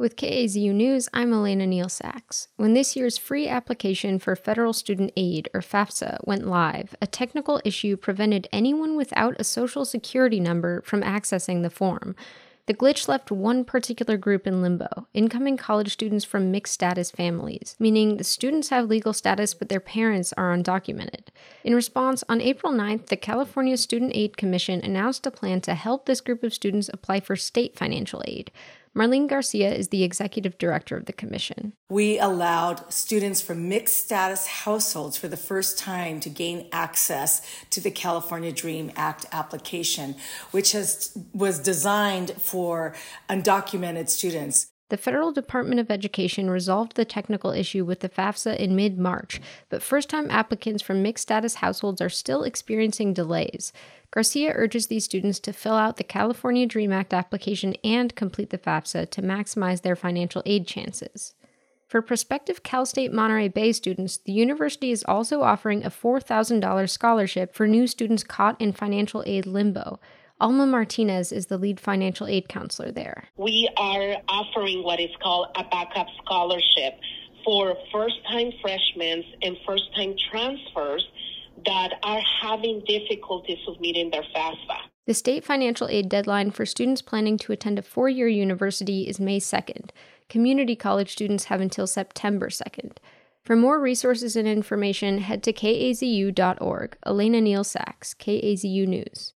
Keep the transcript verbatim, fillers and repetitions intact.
With K A Z U News, I'm Elena Neal Sachs. When this year's free application for Federal Student Aid, or FAFSA, went live, a technical issue prevented anyone without a social security number from accessing the form. The glitch left one particular group in limbo, incoming college students from mixed-status families, meaning the students have legal status but their parents are undocumented. In response, on April ninth, the California Student Aid Commission announced a plan to help this group of students apply for state financial aid. Marlene Garcia is the executive director of the commission. We allowed students from mixed status households for the first time to gain access to the California DREAM Act application, which has, was designed for undocumented students. The Federal Department of Education resolved the technical issue with the FAFSA in mid-March, but first-time applicants from mixed-status households are still experiencing delays. Garcia urges these students to fill out the California DREAM Act application and complete the FAFSA to maximize their financial aid chances. For prospective Cal State Monterey Bay students, the university is also offering a four thousand dollars scholarship for new students caught in financial aid limbo. Alma Martinez is the lead financial aid counselor there. We are offering what is called a backup scholarship for first-time freshmen and first-time transfers that are having difficulty submitting their FAFSA. The state financial aid deadline for students planning to attend a four-year university is May second. Community college students have until September second. For more resources and information, head to K A Z U dot org. Elena Neal Sachs, K A Z U News.